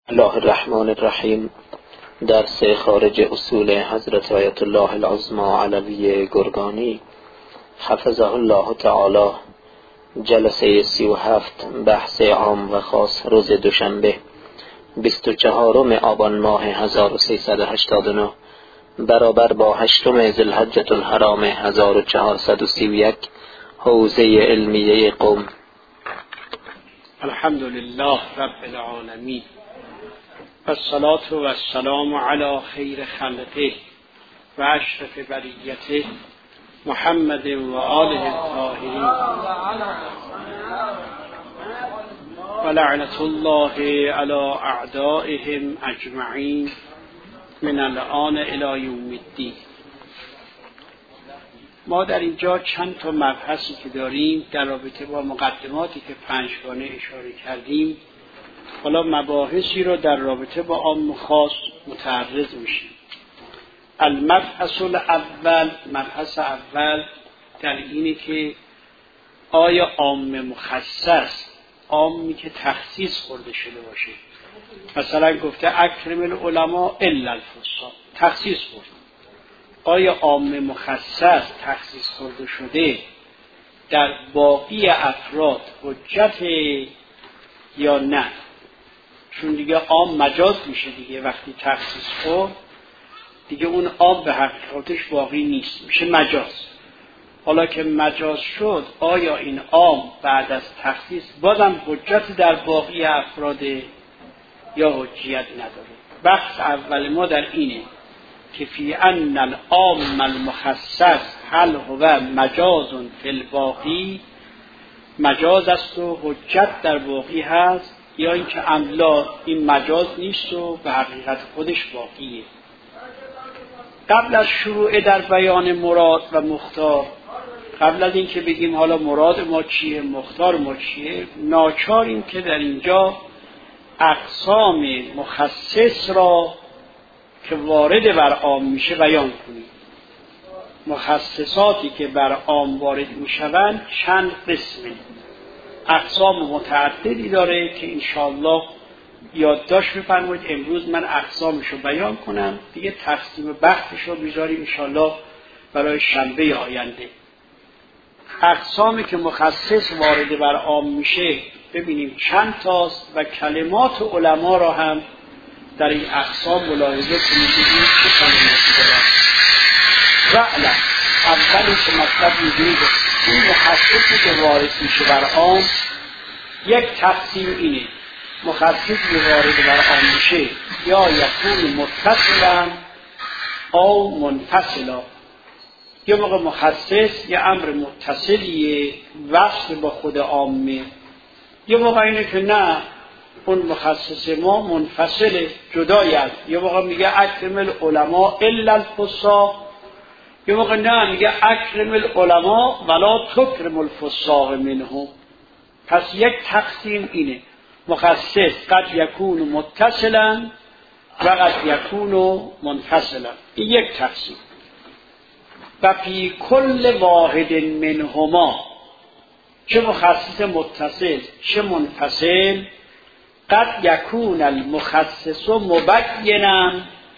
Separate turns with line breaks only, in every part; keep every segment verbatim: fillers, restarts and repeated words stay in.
الله الرحمن الرحیم. درس خارج اصول حضرت آیت الله العظمی علوی گرگانی حفظه الله تعالی، جلسه سی و هفت، بحث عام و خاص، روز دوشنبه بیست و چهارم آبان ماه هزار و سیصد و هشتاد و نه برابر با هشتم ذوالحجة الحرام هزار و چهارصد و سی و یک، حوزه علمیه قم.
الحمد لله رب العالمین و الصلاة و السلام علی خیر خلقه و اشرف بریته محمد و آله الطاهرین و لعنت الله علی اعدائهم اجمعین من الآن الی یوم الدین. ما در اینجا چند تا مبحثی که داریم در رابطه با مقدماتی که پنجگانه اشاره کردیم، حالا مباحثی رو در رابطه با عام و خاص متعرض میشیم. المبحث الاول، مبحث اول در اینه که آیا عام مخصص، عامی که تخصیص خورده شده باشه، مثلا گفته اکرم العلماء الا الفصاح، تخصیص خورده، آیا عام مخصص تخصیص خورده شده در باقی افراد حجت یا نه؟ چون دیگه عام مجاز میشه دیگه، وقتی تخصیص خورد دیگه اون عام به حقیقتش باقی نیست، میشه مجاز. حالا که مجاز شد، آیا این عام بعد از تخصیص بازم حجت در باقی افراد یا حجیت نداره؟ بحث اول ما در اینه که فی ان العام المخصص هل هو مجاز فی الباقی، مجاز است و حجت در باقی هست، یا اینکه املا این مجاز نیست و به حقیقت خودش باقیه. قبل از شروع در بیان مراد و مختار، قبل از اینکه بگیم حالا مراد ما چیه، مختار ما چیه، ناچاریم که در اینجا اقسام مخصص را که وارد بر عام میشه بیان کنیم. مخصصاتی که بر عام وارد میشوند چند قسمه، اقسام متعددی داره که انشاءالله یادداشت بفرمایید. امروز من اقسامشو بیان کنم، دیگه تقسیم بحثشو بذاریم انشاءالله برای شنبه آینده. اقسامی که مخصص وارد بر عام میشه ببینیم چند تاست و کلمات علما را هم در این اقسام ملاحظه کنید ببینید چه کلماتی دارن. وعلا اولی که مطلب میگوید این مخصصی که وارد میشه بر عام، یک تقسیم اینه: مخصصی وارد بر عام میشه یا یکون متصلا او منفصلا، یه موقع مخصص یه امر متصلیه وصل با خود عامه، یه موقع اینه که نه اون مخصص ما منفصله، جدایی است، یه موقع میگه اکرم العلماء الا الفصاح، یه موقع نه میگه اکرم العلماء ولا تکرم الفصاح منهم. پس یک تقسیم اینه: مخصص قد یکون متصلا و قد یکون منفصلا، این یک تقسیم. و فی کل واحد منهما، چه مخصص متصل چه منفصل، قد یکون المخصص مبینا،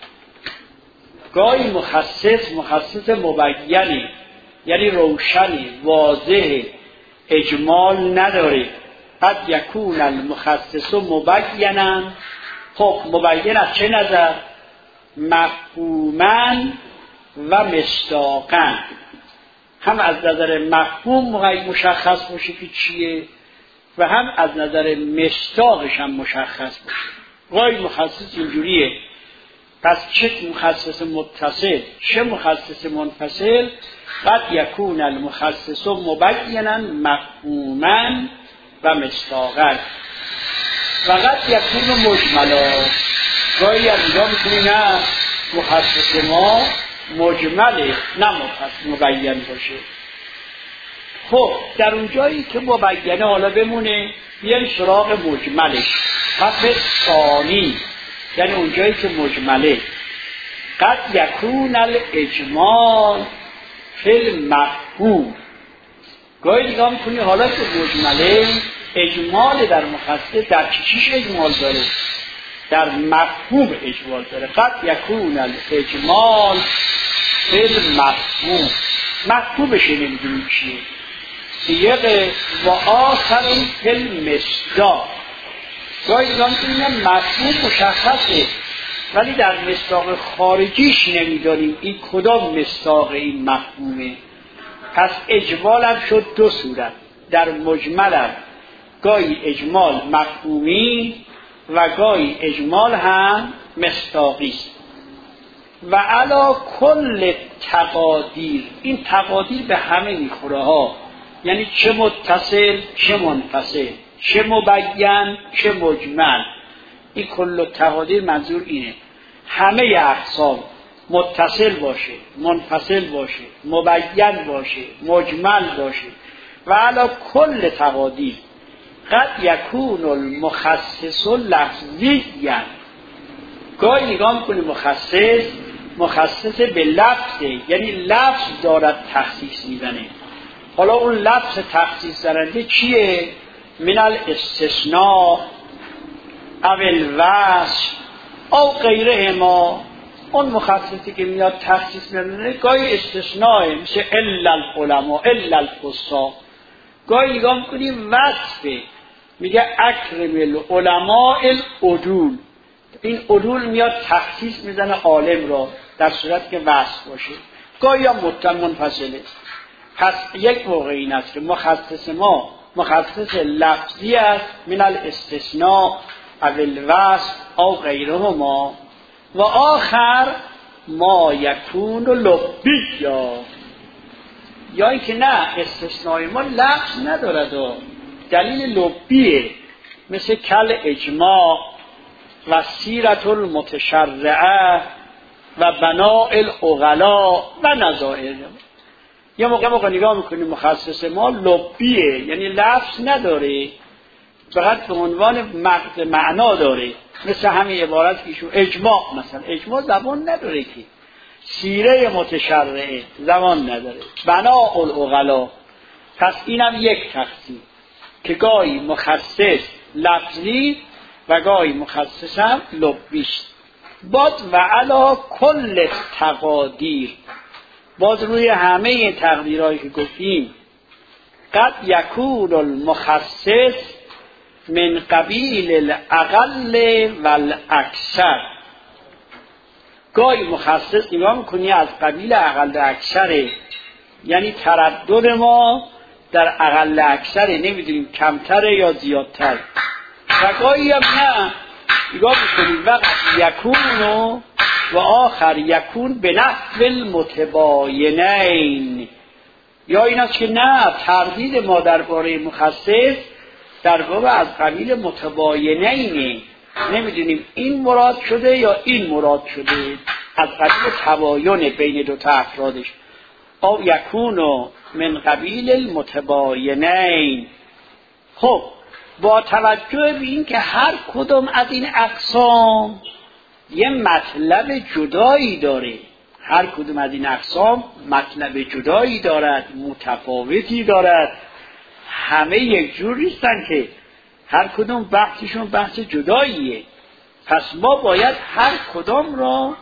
گاهی مخصص مخصص مبینی، یعنی روشنی، واضح، اجمال نداره. قد یکون المخصص مبینا، خب مبین از چه نظر؟ مفهوما و مصداقا، هم از نظر مفهوم مشخص باشه که چیه و هم از نظر مصداقش هم مشخص باشه. گاهی مخصص اینجوریه. پس چه مخصص متصل چه مخصص منفصل، قد یکون المخصص مبینا مفهوما و مصداقا و قد یکون مجملا، گاهی از اینجا میتونی نه مخصص ما مجمله نه مفصل مبین باشه. خب در اون جایی که مبینه حالا بمونه، بیایم سراغ مجملش. پس ثانی یعنی اون جایی که مجمله، قد یکون الاجمال فی المفهوم، گاهی دیگه میکنی حالا که مجمله اجمال در مخصص در چیش اجمال داره، در مفهوم اجمال داره. قد یکون الاجمال فی المفهوم، مفهومش نمیدونیم چیه. دیگه و آخر فی المصداق، گاهی دیگه این مفهوم مشخصه ولی در مصداق خارجیش نمیدانیم این کدام مصداق این مفهومه. پس اجمال هم شد دو صورت، در مجمل هم گاهی اجمال مفهومی و گاهی اجمال هم مصداقی است. و علا کل تقادیر، این تقادیر به همه میخوره ها، یعنی چه متصل چه منفصل، چه مبین چه مجمل. این کل تقادیر منظور اینه همه اقسام متصل باشه، منفصل باشه، مبین باشه، مجمل باشه. و علا کل تقادیر قد یکون المخصص لفظیا، گاهی نگاه میکنی مخصص مخصص به لفظه، یعنی لفظ دارد تخصیص میزنه. حالا اون لفظ تخصیص زننده چیه؟ من الاستثناء او الوصف او غیره ما. اون مخصصی که میاد تخصیص میزنه گاهی استثناء، مثل الا العلماء الا الفصاح. گاهی نگاه میکنیم وصفه، میگه اکرم العلماء العدول، این عدول میاد تخصیص میزنه عالم را در صورت که وصف باشه. گاهی هم متن منفصله. پس یک موقع این است که مخصص ما مخصص لفظی است، من الاستثناء او الوصف او غیرهما. و آخر ما یکون لبیا، یا اینکه نه استثناء ما لفظ ندارد و دلیل لبیه، مثل کل اجماع و سیرت المتشرعه و بناء العقلاء و نظائر. یه موقع موقع نگاه میکنیم مخصص ما لبیه، یعنی لفظ نداره، فقط به عنوان مغز معنا داره، مثل همین عبارت ایشون اجماع، مثلا اجماع زبان نداره که. سیره متشرعه زبان نداره، بناء العقلاء. پس اینم یک تقسیم که گاهی مخصص لفظی و گاهی مخصص هم لبیست. باز و علا کل تقادیر، باز روی همه تقدیرهایی که گفتیم قد یکون المخصص من قبیل الاقل والاکثر. گاهی مخصص نگاه میکنی از قبیل اقل اکثره، یعنی تردد ما در اقل اکثره، نمیدونیم کمتره یا زیادتر. و گاهی هم نه، نگاه میکنیم وقت یکونو و آخر یکون به نحو المتباینین. یا این است که نه، تردید ما درباره مخصص در باب از قبیل متباینینه، نمیدونیم این مراد شده یا این مراد شده، از قبیل تباین بین دو تا افرادش. او یکونو من قبیل المتباینین. خب با توجه به این که هر کدوم از این اقسام یه مطلب جدایی داره، هر کدوم از این اقسام مطلب جدایی دارد، متفاوتی دارد، همه یک جور نیستن که هر کدوم بحثشون بحث جداییه. پس ما باید هر کدام را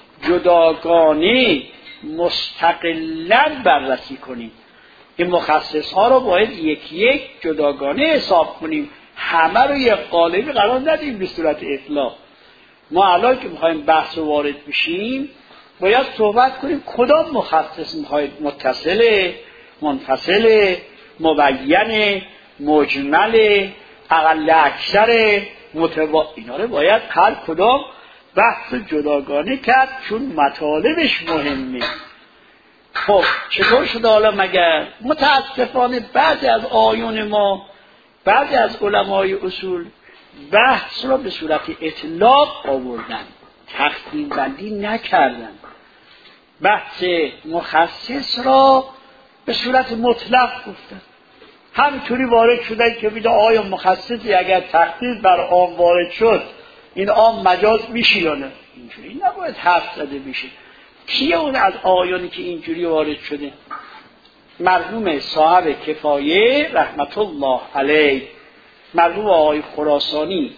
جداگانه مستقلاً بررسی کنیم. این مخصص ها رو باید یک یک جداگانه حساب کنیم، همه رو یک قالبی قرار ندیم به صورت اطلاق. ما الان که میخوایم بحث رو وارد بشیم باید صحبت کنیم کدام مخصص میخواید، متصله، منفصله، مبینه، مجمله، اقل اکثر، متوا، اینا رو باید هر کدام بحث جداگانه کرد چون مطالبش مهمه. خب چطور شده حالا مگر؟ متاسفانه بعضی از آیون ما، بعضی از علمای اصول بحث را به صورت اطلاق آوردن، تقسیم بندی نکردن. بحث مخصص را به صورت مطلق گفتن، همینطوری وارد شدن که بیده آیا مخصصی اگر تخصیص بر عام وارد شد این عام مجاز میشه یا نه؟ اینجوری نباید حرف زده بشه. کیه اون از آیانی که اینجوری وارد شده؟ مرحوم صاحب کفایه رحمت الله علیه، مرحوم آقای خراسانی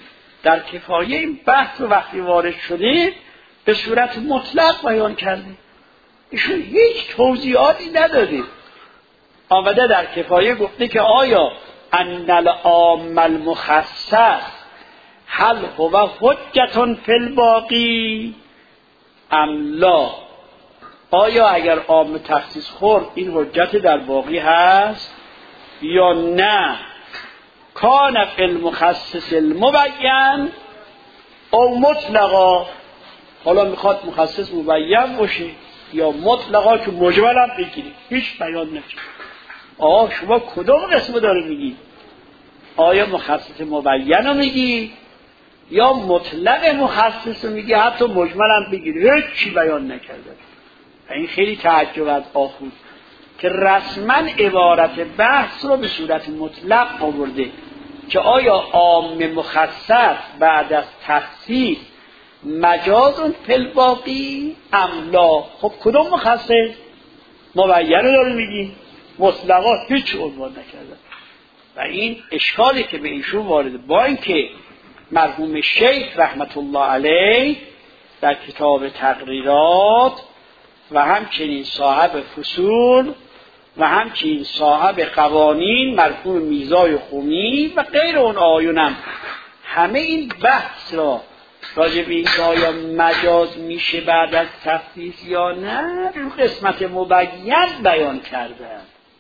در کفایه این بحث رو وقتی وارد شده به صورت مطلق بیان کرده. ایشون هیچ توضیحاتی نداده. آمده در کفایه گفته که آیا ان العام المخصص هل هو حجة فی الباقی ام لا، آیا اگر عام تخصیص خورد این حجت در باقی هست یا نه. کان فی المخصص المبین او مطلقا، حالا میخواد مخصص مبین باشه یا مطلقا که مجمل هم بگیرید، هیچ بیان نمیشه. آه شما کدوم قسمو داره میگی؟ آیا مخصص مبین رو میگی یا مطلق مخصص رو میگی؟ حتی مجمل هم بگیرید، هیچ چی بیان نکرده. این خیلی تعجب از آخوند که رسما عبارت بحث رو به صورت مطلق آورده که آیا عام مخصص بعد از تخصیص مجاز فی الباقی ام لا. خب کدوم مخصص؟ مبین رو داره میگی، مطلقات هیچ عنوان نکرده. و این اشکالی که به ایشون وارده، با اینکه مرحوم شیخ رحمت الله علیه در کتاب تقریرات و همچنین صاحب فصول و همچنین صاحب قوانین مرحوم میرزای خمینی و غیر اون آیونم همه این بحث را راجع به این که آیا مجاز میشه بعد از تخصیص یا نه رو قسمت مبین بیان کردن.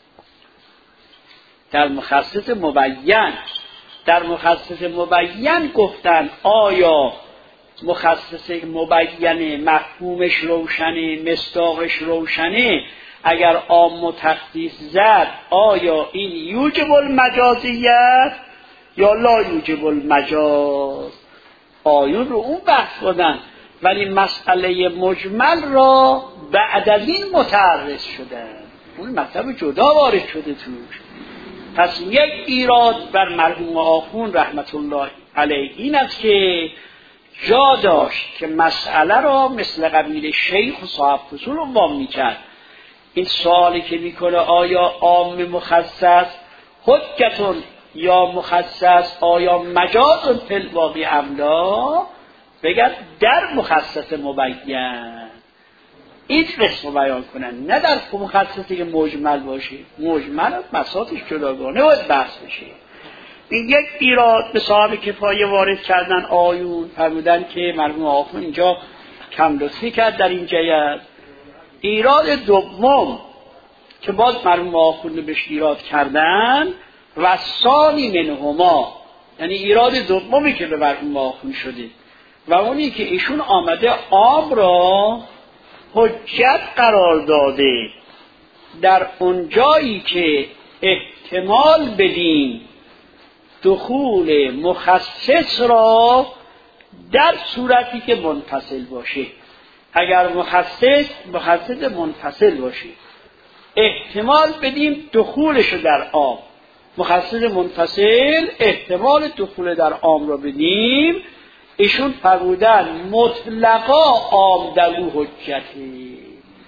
در مخصص مبین در مخصص مبین گفتن آیا مخصص مبین مفهومش روشنه، مصداقش روشنه، اگر عام و تخصیص زد آیا این یوجب المجازیت یا لا یوجب المجاز. آیون رو اون بحث بودن، ولی مسئله مجمل را بعد از این متعرض شدن، اون مطلب جدا وارد شده توش. پس یک ایراد بر مرحوم آخوند رحمت الله علیه این است که جا داشت که مسئله را مثل قبیل شیخ و صاحب فصول رو وام میکرد. این سوالی که میکنه آیا عام مخصص حجتون یا مخصص آیا مجاز فی الباقی ام لا، بگن در مخصص مبین این قسم بیان کنن، نه در مخصصی که مجمل باشه. مجمل بساطش جداگانه باید بحث بشه. این یک ایراد به صاحب کفایه وارد کردن آیون، فرمودن که مرحوم آخوند اینجا کم لطفی کرد در این جهت. ایراد دوم که باز مرحوم آخوند بهش ایراد کردن و ثانی منهما، یعنی ایراد دومی که به مرحوم آخوند شده و اونی که ایشون آمده عام را حجت قرار داده در اون جایی که احتمال بدیم دخول مخصص را در صورتی که منفصل باشه. اگر مخصص مخصص منفصل باشه احتمال بدیم دخولش رو در عام، مخصص منفصل احتمال دخول در عام را بدیم. ایشون فرمودن مطلقا عام در او حجتی،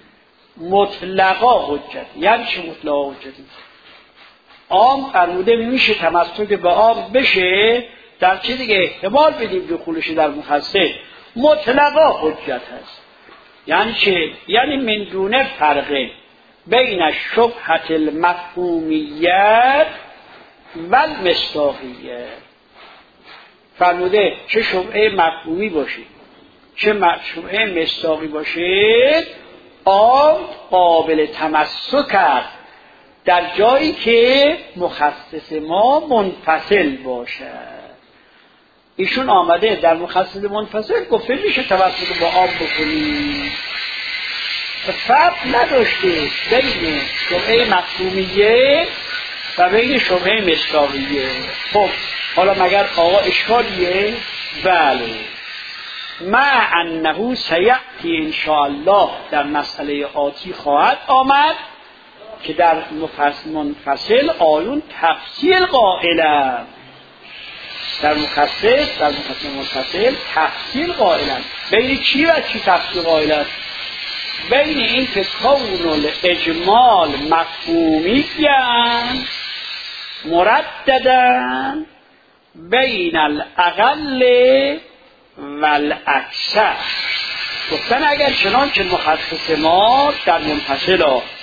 مطلقا حجتی. یعنی چه مطلقا حجتی؟ عام فرموده میشه تمسک به عام بشه در چه دیگه احتمال بدیم دخولش در مخصص، مطلقا حجت هست. یعنی چه؟ یعنی من دون فرق بین شبهت المفهومیت و المصداقیت. فرموده چه شبهه مفهومی باشه چه شبهه مصداقی باشه عام قابل تمسک است در جایی که مخصص ما منفصل باشد. ایشون آمده در مخصص منفصل گفته میشه توسط با عام بکنی، فرق نداشته بین شبهه مفهومیه و بین شبهه مصداقیه. خب حالا مگر آقا اشکالیه؟ بله. مع انه سیأتی انشاءالله در مسئله آتی خواهد آمد که در منفصل آیون تفصیل قائلند، در مخصص در مخصص منفصل تفصیل قائلند. بین چی و چی تفصیل قائلند؟ بین این که کون الاجمال مفهومی‌اند مرددن بین الاقل و الاکثر. گفتن اگر چنانچه مخصص ما در منفصل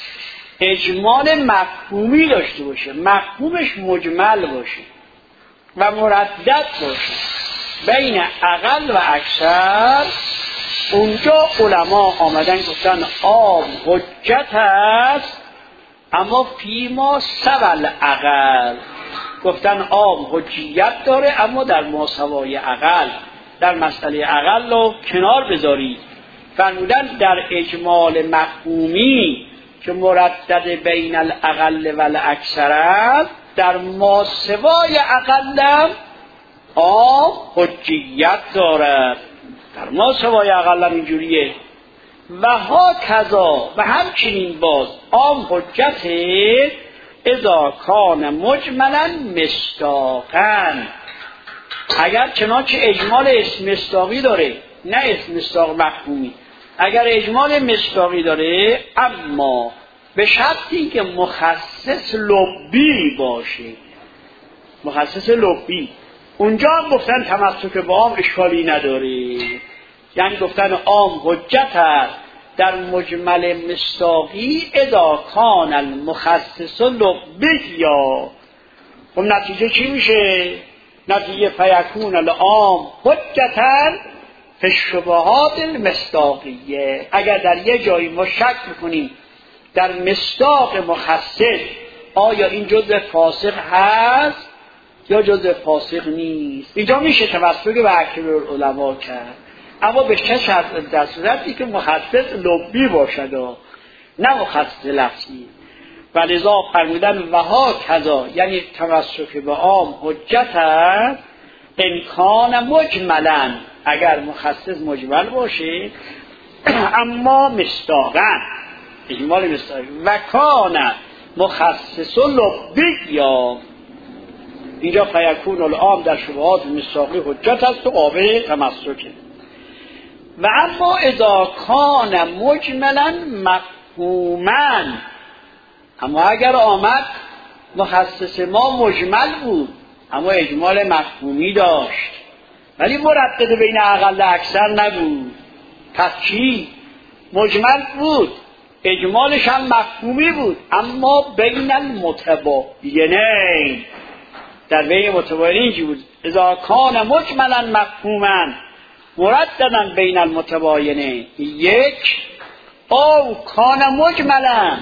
اجمال مفهومی داشته باشه، مفهومش مجمل باشه و مردد باشه بین اقل و اکثر، اونجا علما آمدن گفتن عام حجت است، اما فیما سوال اقل، گفتن عام حجیت داره اما در ماسوای اقل، در مسئله اقل رو کنار بذارید. فرمودن در اجمال مفهومی که مردد بین الاقل و الاکثر است، در ماسوای اقلم عام حجیت دارد، در ماسوای اقلم اینجوریه. و ها کذا، و همچنین باز عام حجت اذا کان مجملا مصداقا، اگر چنانچه اجمال اسم مصداقی داره، نه اسم مصداق مفهومی، اگر اجمال مصداقی داره اما به شرطی که مخصص لبی باشه، مخصص لبی. اونجا هم گفتن تمسک به عام اشکالی نداره، یعنی گفتن عام حجت است در مجمل مصداقی اذا کان المخصص لبی. یا خب نتیجه چی میشه؟ نتیجه فیکون العام حجتا فی الشبهات المصداقیه. اگر در یه جایی ما شک میکنیم در مصداق مخصص آیا این جزء فاسق هست یا جزء فاسق نیست، اینجا میشه تمسک به اکثر علما کرد، اما به چه شرط؟ در صورتی که مخصص لبی باشد و نه مخصص لفظی. ولذا فرمودن و ها کذا، یعنی تمسک به عام حجت است امکان مجملا، اگر مخصص مجمل باشه اما مصداقا اجمال مصداقی. و کان مخصص لبی، یا اینجا فیکون العام در شبهات مصداقی حجت است و قابل تمسکه. و اما اذا کان مجملا مفهوما، اما اگر آمد مخصص ما مجمل بود اما اجمال مفهومی داشت ولی مردد بین اقل اکثر نبود، پس چی؟ مجمل بود، اجمالش هم مفهومی بود اما بین المتباینین، در بین متباینین اینجی بود اذا کان مجملا مفهوما مرددا بین المتباینین، یک او کان مجملا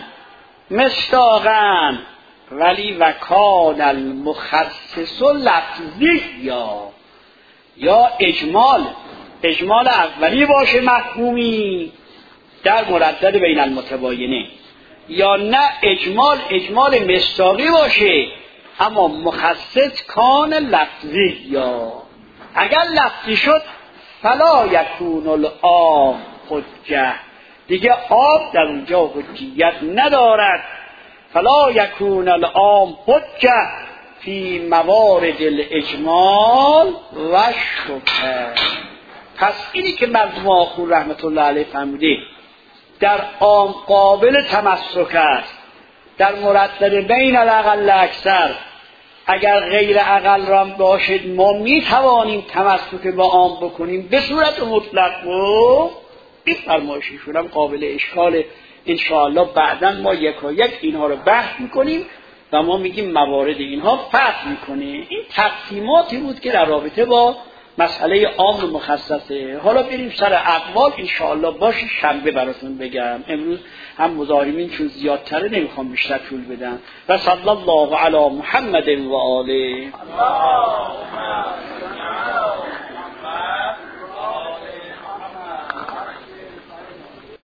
مصداقا ولی و کان المخصص لفظی، یا یا اجمال اجمال اولی باشه مفهومی در مردد بین المتباینین، یا نه اجمال اجمال مصداقی باشه اما مخصص کان لفظی. یا اگر لفظی شد فلا یکون العام حجه، دیگه آب در اونجا حجیت ندارد. فلا یکون العام حجه فی موارد الاجمال و شبهه. پس اینی که مرحوم آخوند رحمت الله علیه فرموده در عام قابل تمسک است، در مردد بین الاقل اکثر، اگر غیر اقل را باشد ما می توانیم تمسک با عام بکنیم به صورت مطلق. و این فرمایششون هم قابل اشکال، انشاءالله بعداً ما یک و یک اینها رو بحث میکنیم و ما میگیم موارد اینها فرق میکنه. این تقسیماتی بود که در رابطه با مسئله عام و مخصصه. حالا بریم سر اقوال انشاءالله باشه شنبه براتون بگم، امروز هم مزاحمین چون زیادتره نمیخوام بیشتر طول بدم. و صلی الله علی محمد و آله.